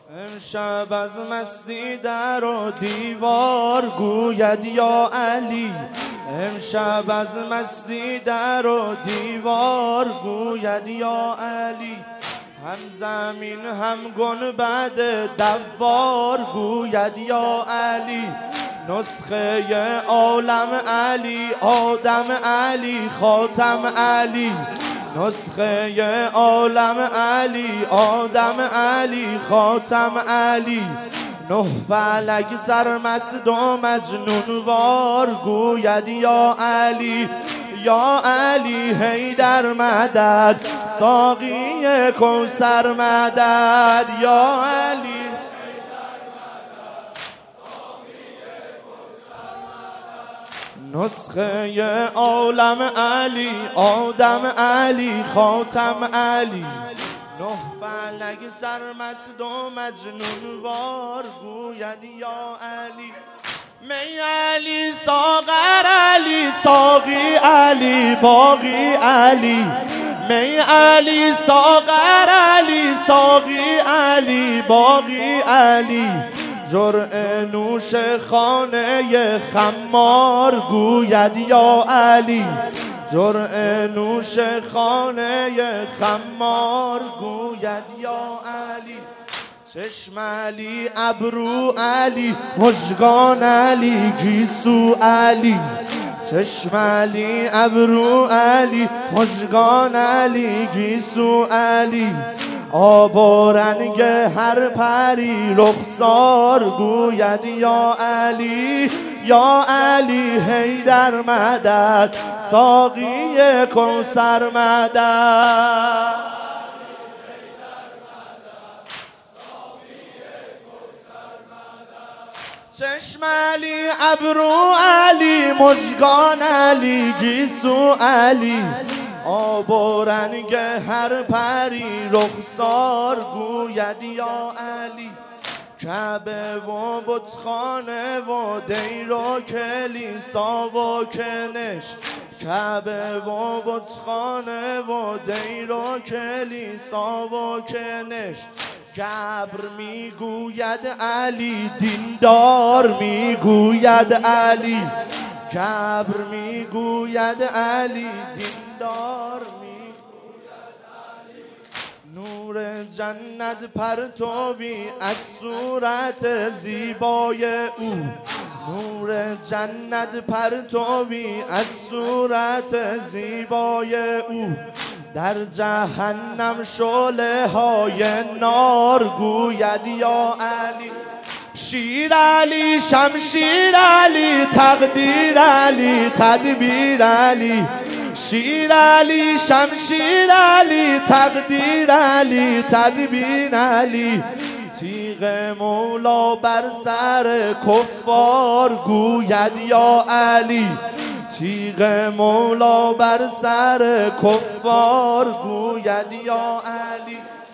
امشب از مستی در و دیوار گوید یا علی. امشب از مستی در و دیوار گوید یا علی. هم زمین هم گنبد دوار گوید یا علی. نسخه عالم علی، آدم علی، خاتم علی. نسخه عالم علی، آدم علی، خاتم علی. نه فلک سرمست و مجنون وار گوید یا علی. یا علی حیدر مدد، ساقی کوثر مدد. یا علی نسخه عالم علی، آدم علی، خاتم علی. نه فلک سرمست و مجنون وار گوید یا علی. می علی، ساغر علی، ساقی علی، باقی علی. می علی، ساغر علی، ساقی علی، باقی علی. جرعه نوش خانه خمار گوید یا علی. جرعه نوش خانه خمار گوید یا علی. چشم علی، ابرو علی، مژگان علی، گیسو علی. چشم علی، ابرو علی، مژگان علی، گیسو علی. آب و رنگ هر پری رخسار گوید یا علی. یا علی حیدر مدد، ساقی کوثر مدد. چشم علی، ابرو علی، مژگان علی، گیسو علی. آب و رنگ هر پری رخسار گوید یا علی. کعبه و بتخانه و دیر و کلیسا و کنش. کعبه و بتخانه و دیر و کلیسا و کنش. گبر میگوید علی، دیندار میگوید علی. گبر میگوید علی، دیندار میگوید علی. نور جنت پرتوی از صورت زیبای او. نور جنت پرتوی از صورت زیبای او. در جهنم شعله های نار گوید یا علی. شیر علی، شمشیر علی، تقدیر علی، تدبیر علی. شیر علی، شمشیر علی، تقدیر علی، تدبیر علی. تیغ مولا بر سر کفار گوید یا علی. تیغ مولا بر سر کفار گوید یا علی.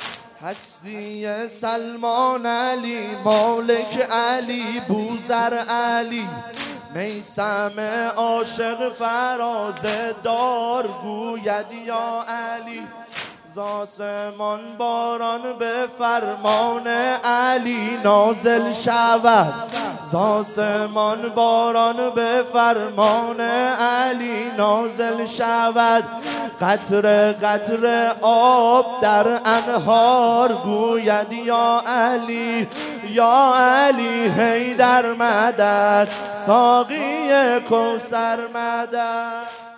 هستی سلمان علی، مالک علی، بوذر علی. میثم عاشق فراز دار گوید یا علی. ز آسمان باران به فرمان علی نازل شود. ز آسمان باران به فرمان علی نازل شود. قطره قطره آب در انهار گوید یا علی. یا علی حیدر مدد، ساقی کوثر مدد.